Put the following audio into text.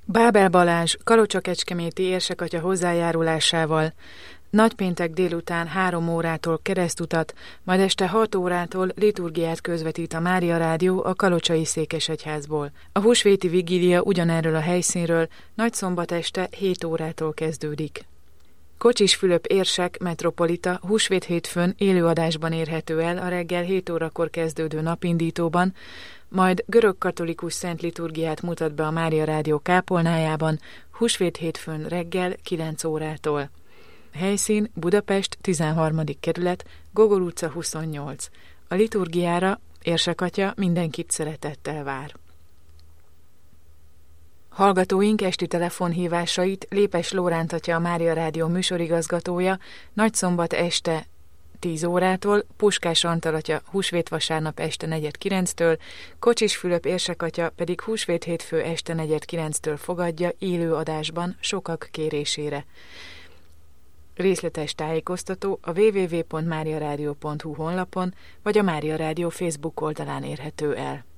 Bábel Balázs kalocsa-kecskeméti érsekatya hozzájárulásával nagypéntek délután 3 órától keresztutat, majd este 6 órától liturgiát közvetít a Mária Rádió a kalocsai székesegyházból. A húsvéti vigília ugyanerről a helyszínről nagyszombat este 7 órától kezdődik. Kocsis Fülöp érsek metropolita húsvét hétfőn élőadásban érhető el a reggel 7 órakor kezdődő napindítóban, majd görög-katolikus szent liturgiát mutat be a Mária Rádió kápolnájában húsvét hétfőn reggel 9 órától. Helyszín Budapest 13. kerület, Gogol utca 28. A liturgiára érsekatya mindenkit szeretettel vár. Hallgatóink esti telefonhívásait Lépes Lóránt atya, a Mária Rádió műsorigazgatója nagyszombat este 10 órától, Puskás Antal atya húsvétvasárnap este 8:45-től, Kocsis Fülöp érsekatya pedig húsvét hétfő este 8:45-től fogadja élő adásban sokak kérésére. Részletes tájékoztató a www.mariaradio.hu honlapon vagy a Mária Rádió Facebook oldalán érhető el.